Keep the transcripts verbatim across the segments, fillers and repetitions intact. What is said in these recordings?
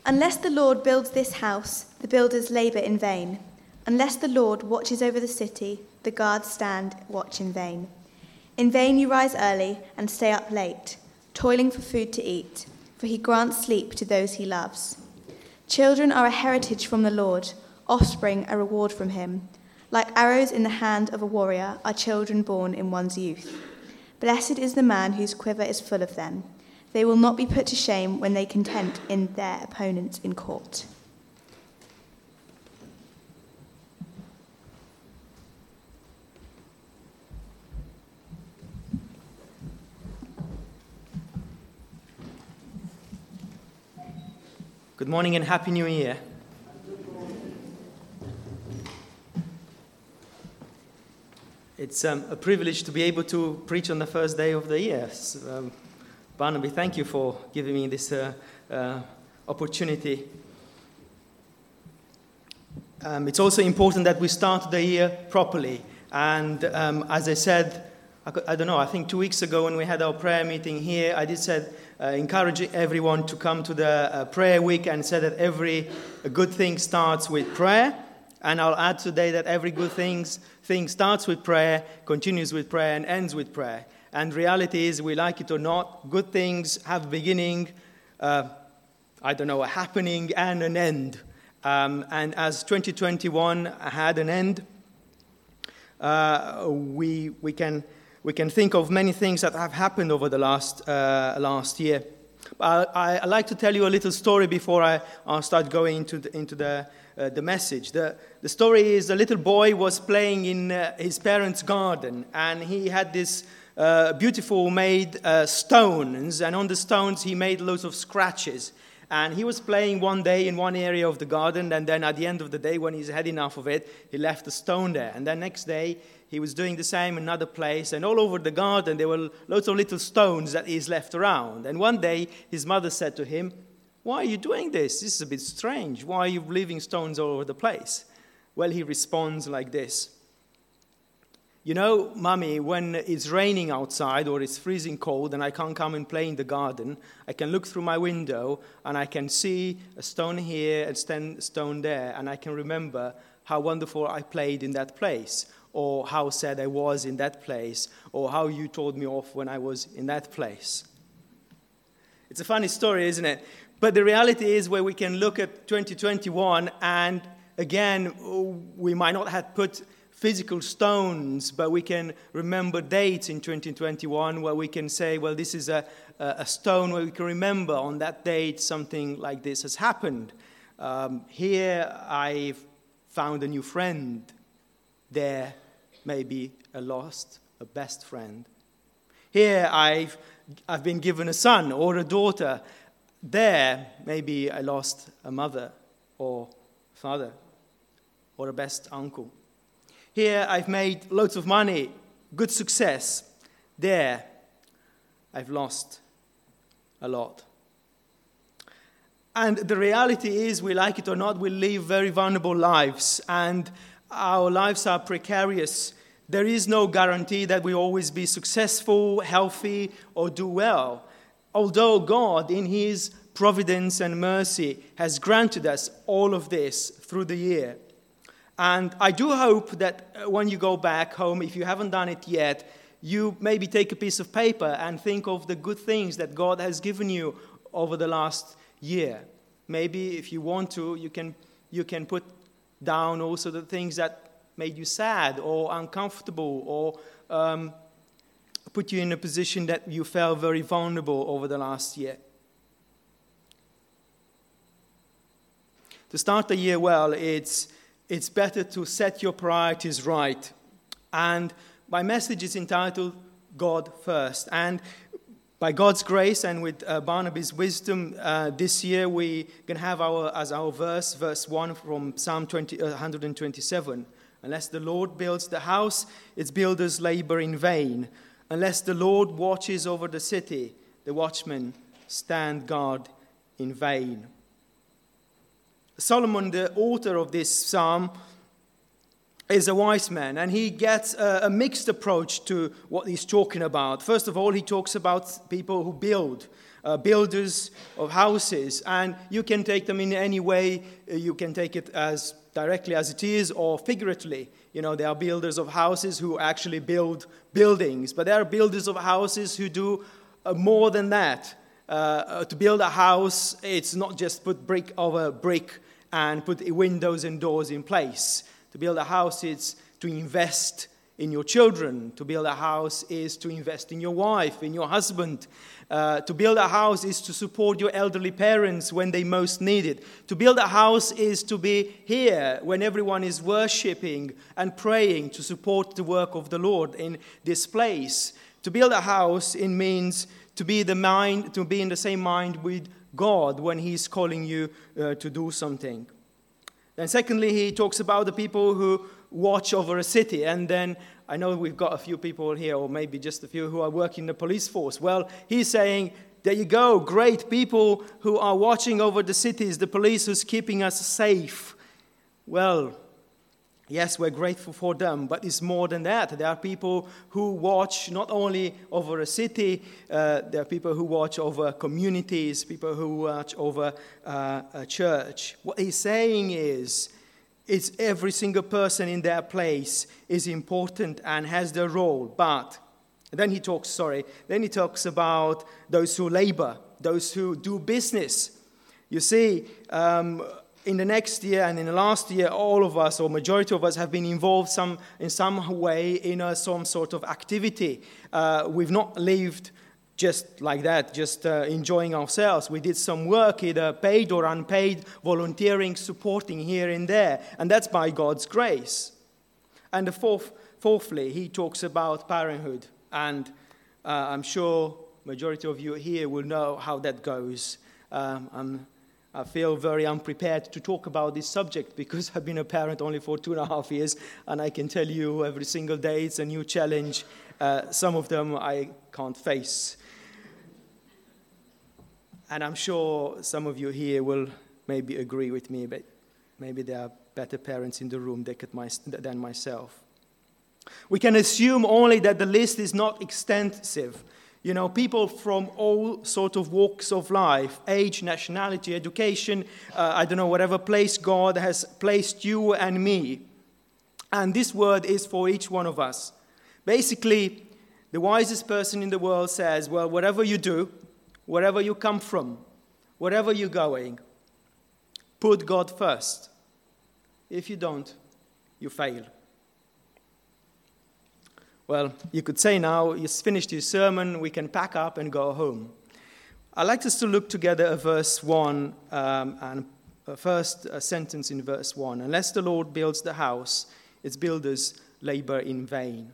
Unless the Lord builds this house, the builders labour in vain. Unless the Lord watches over the city, the guards stand watch in vain. In vain you rise early and stay up late, toiling for food to eat, for he grants sleep to those he loves. Children are a heritage from the Lord, offspring a reward from him. Like arrows in the hand of a warrior are children born in one's youth. Blessed is the man whose quiver is full of them. They will not be put to shame when they contend in their opponents in court. Good morning and Happy New Year. It's um, a privilege to be able to preach on the first day of the year. So, um, Barnaby, thank you for giving me this uh, uh, opportunity. Um, it's also important that we start the year properly. And um, as I said, I, I don't know, I think two weeks ago when we had our prayer meeting here, I did said, uh, encourage everyone to come to the uh, prayer week and said that every good thing starts with prayer. And I'll add today that every good things, thing starts with prayer, continues with prayer, and ends with prayer. And reality is, we like it or not, good things have a beginning, uh, I don't know, a happening and an end. Um, and as twenty twenty-one had an end, uh, we we can we can think of many things that have happened over the last uh, last year. I, I like to tell you a little story before I I'll start going into the, into the uh, the message. The the story is a little boy was playing in uh, his parents' garden, and he had this uh, beautiful made uh, stones, and on the stones he made lots of scratches. And he was playing one day in one area of the garden, and then at the end of the day, when he's had enough of it, he left the stone there. And then next day, he was doing the same in another place, and all over the garden, there were lots of little stones that he's left around. And one day, his mother said to him, "Why are you doing this? This is a bit strange. Why are you leaving stones all over the place?" Well, he responds like this. "You know, Mummy, when it's raining outside or it's freezing cold and I can't come and play in the garden, I can look through my window and I can see a stone here and a stone there, and I can remember how wonderful I played in that place, or how sad I was in that place, or how you told me off when I was in that place." It's a funny story, isn't it? But the reality is where we can look at twenty twenty-one, and again, we might not have put physical stones, but we can remember dates in twenty twenty-one where we can say, well, this is a, a stone where we can remember on that date something like this has happened. Um, here I found a new friend. There maybe a lost, a best friend. Here I've, I've been given a son or a daughter. There maybe I lost a mother or father or a best uncle. Here I've made loads of money, good success. There I've lost a lot. And the reality is, we like it or not, we live very vulnerable lives, and our lives are precarious. There is no guarantee that we always be successful, healthy, or do well. Although God, in his providence and mercy, has granted us all of this through the year. And I do hope that when you go back home, if you haven't done it yet, you maybe take a piece of paper and think of the good things that God has given you over the last year. Maybe if you want to, you can you can put down also the things that made you sad or uncomfortable, or um, put you in a position that you felt very vulnerable over the last year. To start the year well, it's It's better to set your priorities right. And my message is entitled, God First. And by God's grace and with uh, Barnaby's wisdom, uh, this year we can have our as our verse, verse one from Psalm one twenty-seven. Unless the Lord builds the house, its builders labor in vain. Unless the Lord watches over the city, the watchmen stand guard in vain. Solomon, the author of this psalm, is a wise man, and he gets a, a mixed approach to what he's talking about. First of all, he talks about people who build, uh, builders of houses, and you can take them in any way. You can take it as directly as it is or figuratively. You know, there are builders of houses who actually build buildings, but there are builders of houses who do uh, more than that. Uh, uh, to build a house, it's not just put brick over brick and put windows and doors in place. To build a house, it's to invest in your children. To build a house is to invest in your wife, in your husband. Uh, to build a house is to support your elderly parents when they most need it. To build a house is to be here when everyone is worshiping and praying to support the work of the Lord in this place. To build a house, it means to be the mind, to be in the same mind with God when He's calling you uh, to do something. Then secondly, he talks about the people who watch over a city. And then I know we've got a few people here, or maybe just a few, who are working in the police force. Well, he's saying, there you go, great people who are watching over the cities, the police who's keeping us safe. Well, yes, we're grateful for them, but it's more than that. There are people who watch not only over a city, uh, there are people who watch over communities, people who watch over uh, a church. What he's saying is, it's every single person in their place is important and has their role. But then he talks, sorry, then he talks about those who labor, those who do business. You see, um, in the next year and in the last year, all of us, or majority of us, have been involved some in some way in a, some sort of activity. Uh, we've not lived just like that, just uh, enjoying ourselves. We did some work, either paid or unpaid, volunteering, supporting here and there, and that's by God's grace. And the fourth, fourthly, he talks about parenthood, and uh, I'm sure majority of you here will know how that goes. Um, I'm I feel very unprepared to talk about this subject because I've been a parent only for two and a half years, and I can tell you every single day it's a new challenge. Uh, some of them I can't face. And I'm sure some of you here will maybe agree with me, but maybe there are better parents in the room than myself. We can assume only that the list is not extensive. You know, people from all sorts of walks of life, age, nationality, education, uh, I don't know, whatever place God has placed you and me. And this word is for each one of us. Basically, the wisest person in the world says, well, whatever you do, wherever you come from, wherever you're going, put God first. If you don't, you fail. Well, you could say now, you've finished your sermon, we can pack up and go home. I'd like us to look together at verse one, um, and a first a sentence in verse one. Unless the Lord builds the house, its builders labor in vain.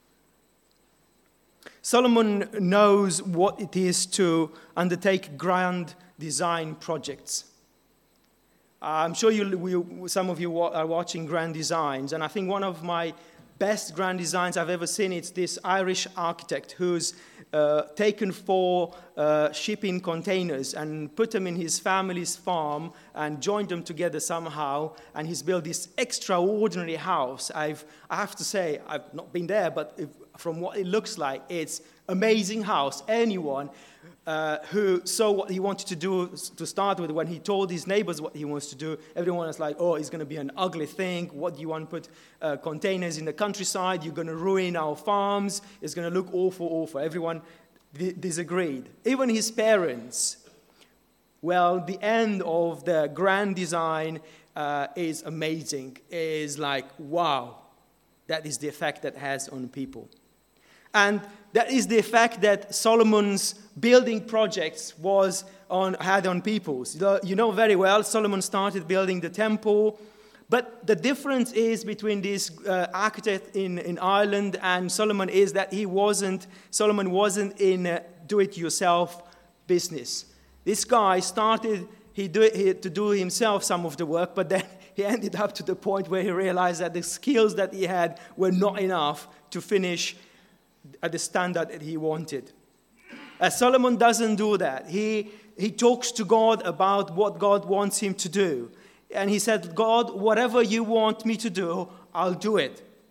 Solomon knows what it is to undertake grand design projects. I'm sure you, you, some of you are watching grand designs, and I think one of my best grand designs I've ever seen, it's this Irish architect who's uh, taken four uh, shipping containers and put them in his family's farm and joined them together somehow, and he's built this extraordinary house. I've, I have to say, I've not been there, but if, from what it looks like, it's amazing house. Anyone Uh, who saw what he wanted to do to start with, when he told his neighbors what he wants to do, everyone was like, oh, it's going to be an ugly thing. What do you want to put uh, containers in the countryside? You're going to ruin our farms. It's going to look awful, awful. Everyone d- disagreed. Even his parents. Well, the end of the grand design uh, is amazing. It is like, wow, that is the effect that has on people. And that is the effect that Solomon's building projects was on, had on people. You know very well, Solomon started building the temple, but the difference is between this uh, architect in, in Ireland and Solomon is that he wasn't, Solomon wasn't in uh, do-it-yourself business. This guy started he do, he, to do himself some of the work, but then he ended up to the point where he realized that the skills that he had were not enough to finish at the standard that he wanted. Uh, Solomon doesn't do that. He, he talks to God about what God wants him to do. And he said, God, whatever you want me to do, I'll do it.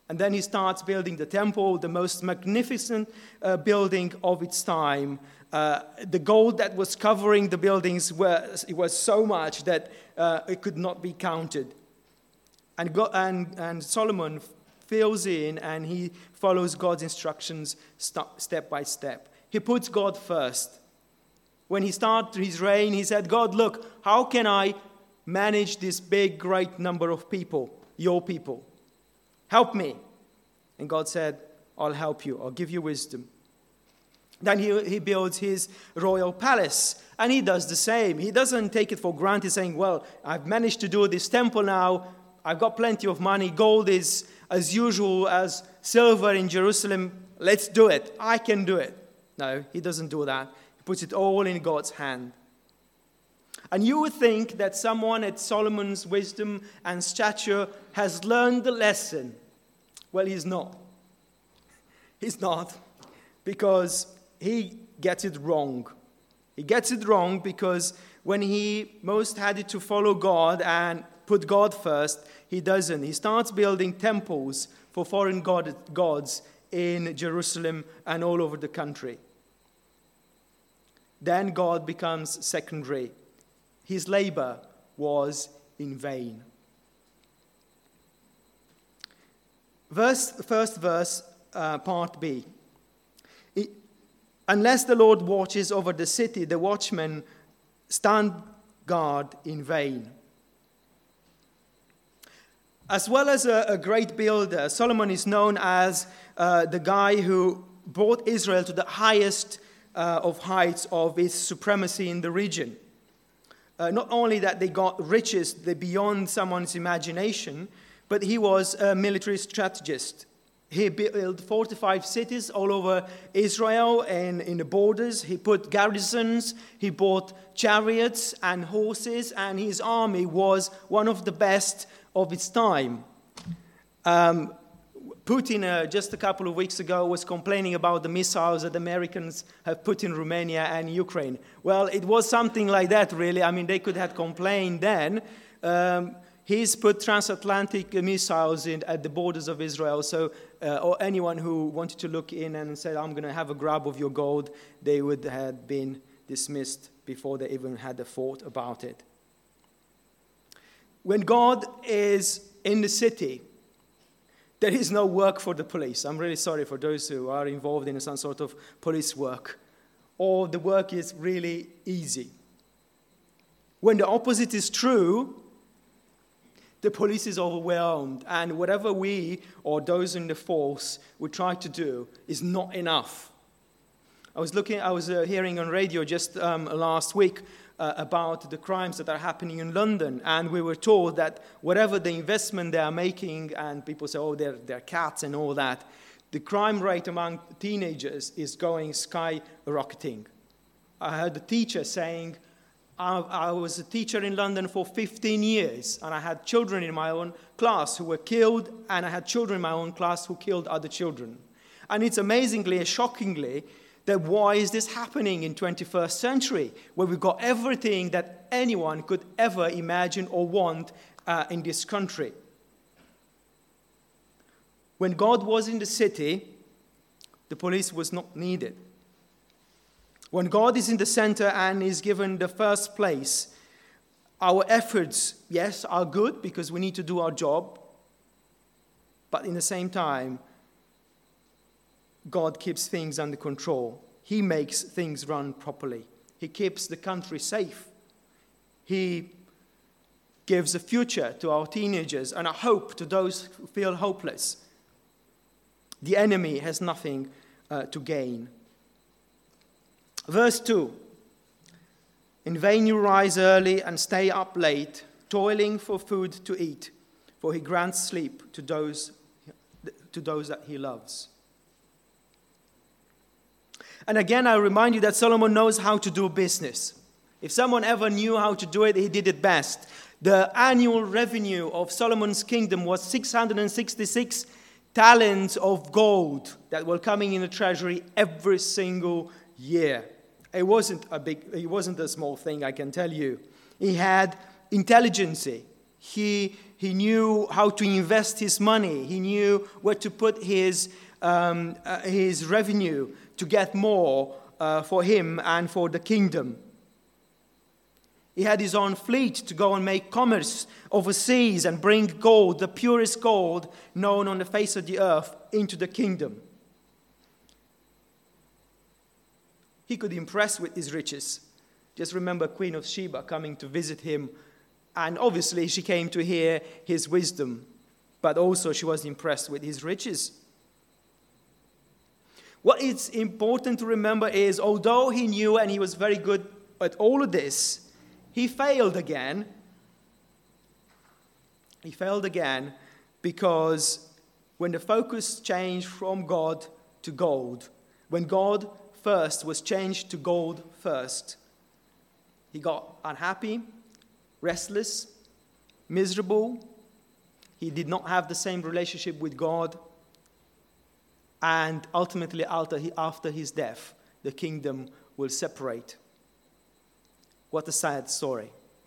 And then he starts building the temple, the most magnificent uh, building of its time. Uh, the gold that was covering the buildings was, it was so much that uh, it could not be counted. And, God, and, and Solomon fills in and he follows God's instructions step by step. He puts God first. When he started his reign, he said, God, look, how can I manage this big, great number of people, your people? Help me. And God said, I'll help you. I'll give you wisdom. Then he, he builds his royal palace, and he does the same. He doesn't take it for granted, saying, well, I've managed to do this temple now. I've got plenty of money. Gold is as usual as silver in Jerusalem. Let's do it. I can do it. No, he doesn't do that. He puts it all in God's hand. And you would think that someone at Solomon's wisdom and stature has learned the lesson. Well, he's not. He's not, because he gets it wrong. He gets it wrong because when he most had it to follow God and put God first, he doesn't. He starts building temples for foreign god, gods in Jerusalem and all over the country. Then God becomes secondary. His labor was in vain. Verse, first verse, uh, part B. It, Unless the Lord watches over the city, the watchmen stand guard in vain. As well as a, a great builder, Solomon is known as uh, the guy who brought Israel to the highest uh, of heights of its supremacy in the region. Uh, not only that they got riches beyond someone's imagination, but he was a military strategist. He built fortified cities all over Israel and in the borders. He put garrisons, he bought chariots and horses, and his army was one of the best of its time. Um, Putin, uh, just a couple of weeks ago, was complaining about the missiles that the Americans have put in Romania and Ukraine. Well, it was something like that, really. I mean, they could have complained then. Um, he's put transatlantic missiles in at the borders of Israel, so uh, or anyone who wanted to look in and said, I'm going to have a grab of your gold, they would have been dismissed before they even had a thought about it. When God is in the city, there is no work for the police. I'm really sorry for those who are involved in some sort of police work. Or the work is really easy. When the opposite is true, the police is overwhelmed, and whatever we or those in the force would try to do is not enough. I was looking, I was uh, hearing on radio just um, last week uh, about the crimes that are happening in London, and we were told that whatever the investment they are making, and people say, oh, they're, they're cats and all that, the crime rate among teenagers is going skyrocketing. I heard a teacher saying, I, I was a teacher in London for fifteen years, and I had children in my own class who were killed, and I had children in my own class who killed other children. And it's amazingly and shockingly that why is this happening in twenty-first century, where we've got everything that anyone could ever imagine or want uh, in this country. When God was in the city, the police was not needed. When God is in the center and is given the first place, our efforts, yes, are good because we need to do our job, but in the same time, God keeps things under control. He makes things run properly. He keeps the country safe. He gives a future to our teenagers and a hope to those who feel hopeless. The enemy has nothing uh, to gain. Verse two. In vain you rise early and stay up late, toiling for food to eat, for he grants sleep to those, to those that he loves. And again, I remind you that Solomon knows how to do business. If someone ever knew how to do it, he did it best. The annual revenue of Solomon's kingdom was six hundred sixty-six talents of gold that were coming in the treasury every single year. It wasn't a big, it wasn't a small thing, I can tell you. He had intelligence. He, he knew how to invest his money. He knew where to put his, um, uh, his revenue to get more uh, for him and for the kingdom. He had his own fleet to go and make commerce overseas and bring gold, the purest gold known on the face of the earth, into the kingdom. He could impress with his riches. Just remember Queen of Sheba coming to visit him, and obviously she came to hear his wisdom, but also she was impressed with his riches. What is important to remember is, although he knew and he was very good at all of this, he failed again. He failed again because when the focus changed from God to gold, when God first was changed to gold first, he got unhappy, restless, miserable. He did not have the same relationship with God. And ultimately, after his death, the kingdom will separate. What a sad story.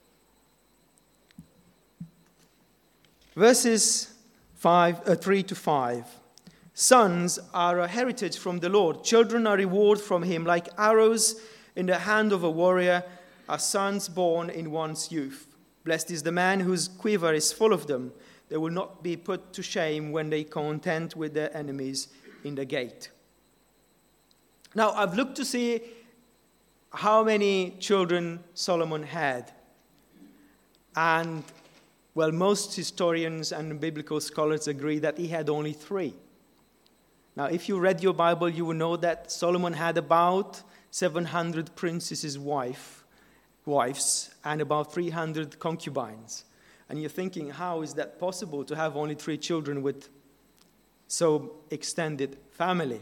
Verses five, uh, three to five. Sons are a heritage from the Lord. Children are reward from him. Like arrows in the hand of a warrior are sons born in one's youth. Blessed is the man whose quiver is full of them. They will not be put to shame when they contend with their enemies in the gate. Now, I've looked to see how many children Solomon had. And, well, most historians and biblical scholars agree that he had only three. Now, if you read your Bible, you will know that Solomon had about seven hundred princesses' wife, wives and about three hundred concubines. And you're thinking, how is that possible to have only three children with so extended family?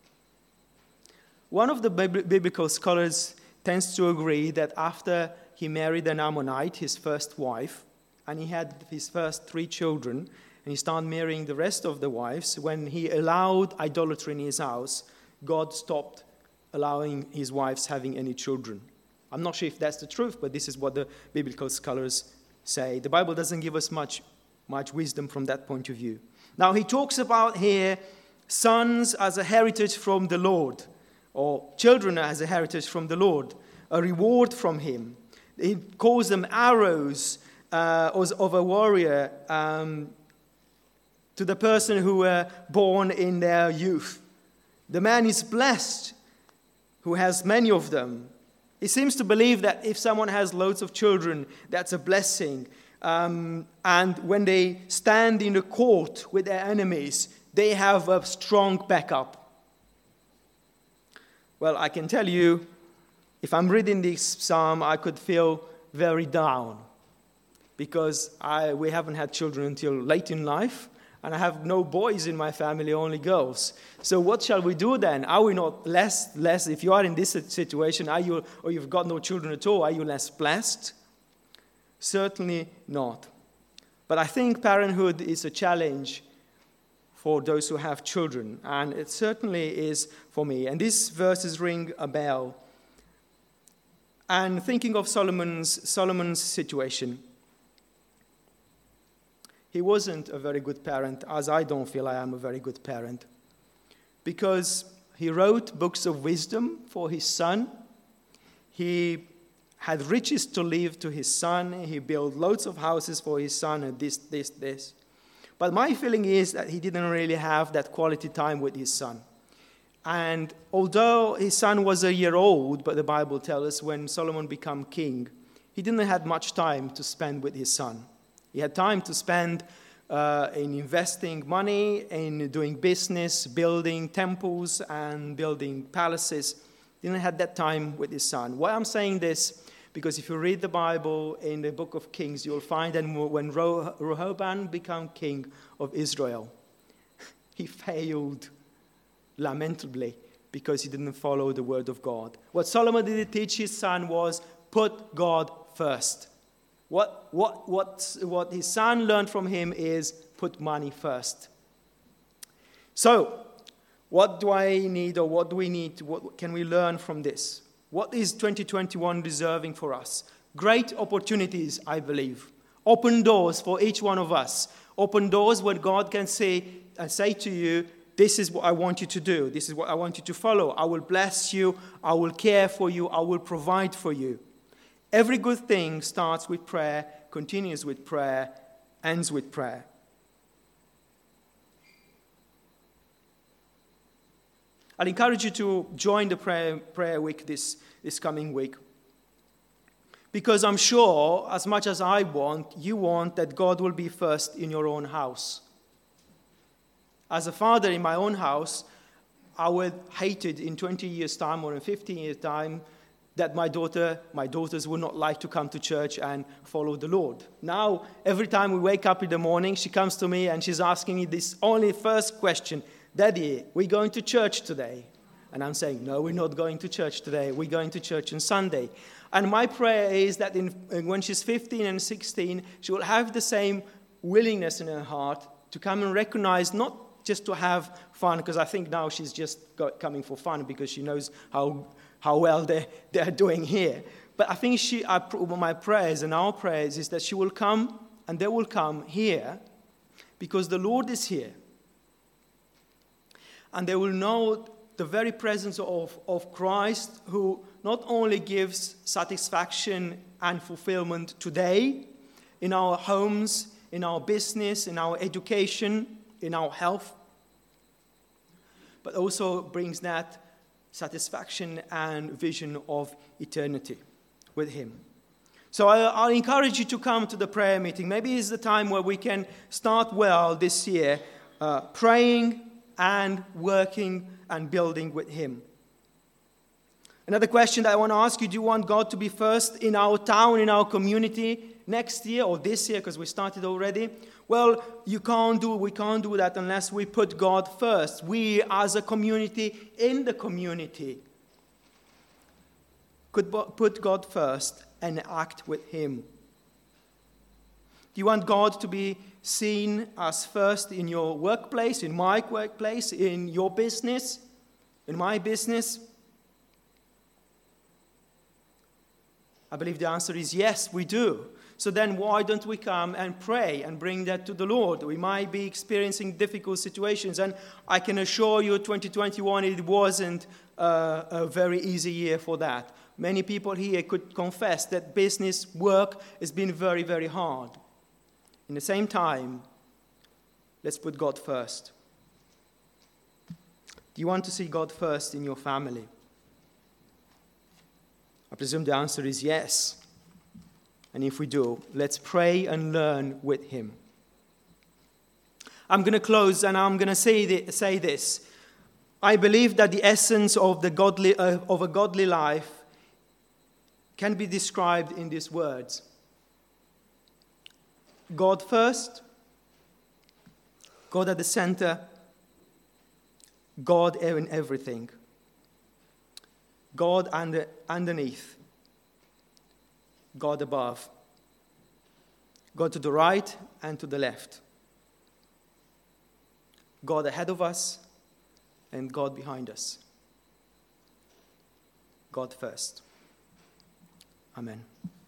One of the biblical scholars tends to agree that after he married an Ammonite, his first wife, and he had his first three children, and he started marrying the rest of the wives, when he allowed idolatry in his house, God stopped allowing his wives having any children. I'm not sure if that's the truth, but this is what the biblical scholars say. The Bible doesn't give us much, much wisdom from that point of view. Now, he talks about here sons as a heritage from the Lord, or children as a heritage from the Lord, a reward from him. He calls them arrows uh, of a warrior um, to the person who were born in their youth. The man is blessed who has many of them. He seems to believe that if someone has loads of children, that's a blessing. Um, and when they stand in the court with their enemies, they have a strong backup. Well, I can tell you, if I'm reading this psalm, I could feel very down because I, we haven't had children until late in life, and I have no boys in my family, only girls. So what shall we do then? Are we not less, less, if you are in this situation, are you, or you've got no children at all, are you less blessed? Certainly not. But I think parenthood is a challenge for those who have children, and it certainly is for me. And these verses ring a bell. And thinking of Solomon's, Solomon's situation, he wasn't a very good parent, as I don't feel I am a very good parent, because he wrote books of wisdom for his son. He had riches to leave to his son. He built loads of houses for his son, and this, this, this. But my feeling is that he didn't really have that quality time with his son. And although his son was a year old, but the Bible tells us when Solomon became king, he didn't have much time to spend with his son. He had time to spend uh, in investing money, in doing business, building temples and building palaces. He didn't have that time with his son. Why I'm saying this? Because if you read the Bible in the book of Kings, you'll find that when Rehoboam became king of Israel, he failed lamentably because he didn't follow the word of God. What Solomon did teach his son was put God first. What, what, what, what his son learned from him is put money first. So, what do I need, or what do we need? What can we learn from this? What is twenty twenty-one deserving for us? Great opportunities, I believe. Open doors for each one of us. Open doors where God can say and say to you, this is what I want you to do. This is what I want you to follow. I will bless you. I will care for you. I will provide for you. Every good thing starts with prayer, continues with prayer, ends with prayer. I'll encourage you to join the prayer, prayer week this, this coming week. Because I'm sure, as much as I want, you want that God will be first in your own house. As a father in my own house, I would hate it in twenty years' time or in fifteen years' time that my daughter, my daughters would not like to come to church and follow the Lord. Now, every time we wake up in the morning, she comes to me and she's asking me this only first question, Daddy, we're going to church today. And I'm saying, no, we're not going to church today. We're going to church on Sunday. And my prayer is that in, when she's fifteen and sixteen, she will have the same willingness in her heart to come and recognize, not just to have fun, because I think now she's just got, coming for fun because she knows how how well they're, they're doing here. But I think she, I, my prayers and our prayers is that she will come and they will come here because the Lord is here. And they will know the very presence of, of Christ, who not only gives satisfaction and fulfillment today in our homes, in our business, in our education, in our health, but also brings that satisfaction and vision of eternity with Him. So I, I'll encourage you to come to the prayer meeting. Maybe it's the time where we can start well this year, uh, praying and working and building with Him. Another question that I want to ask you, do you want God to be first in our town, in our community next year or this year, because we started already? Well, you can't do, we can't do that unless we put God first. We as a community in the community could put God first and act with Him. Do you want God to be seen as first in your workplace, in my workplace, in your business, in my business? I believe the answer is yes, we do. So then why don't we come and pray and bring that to the Lord? We might be experiencing difficult situations, and I can assure you twenty twenty-one, it wasn't uh, a very easy year for that. Many people here could confess that business work has been very, very hard. In the same time, let's put God first. Do you want to see God first in your family? I presume the answer is yes. And if we do, let's pray and learn with Him. I'm going to close and I'm going to say, th- say this. I believe that the essence of, the godly, uh, of a godly life can be described in these words. God first, God at the center, God in everything. God under, underneath, God above, God to the right and to the left, God ahead of us and God behind us. God first. Amen.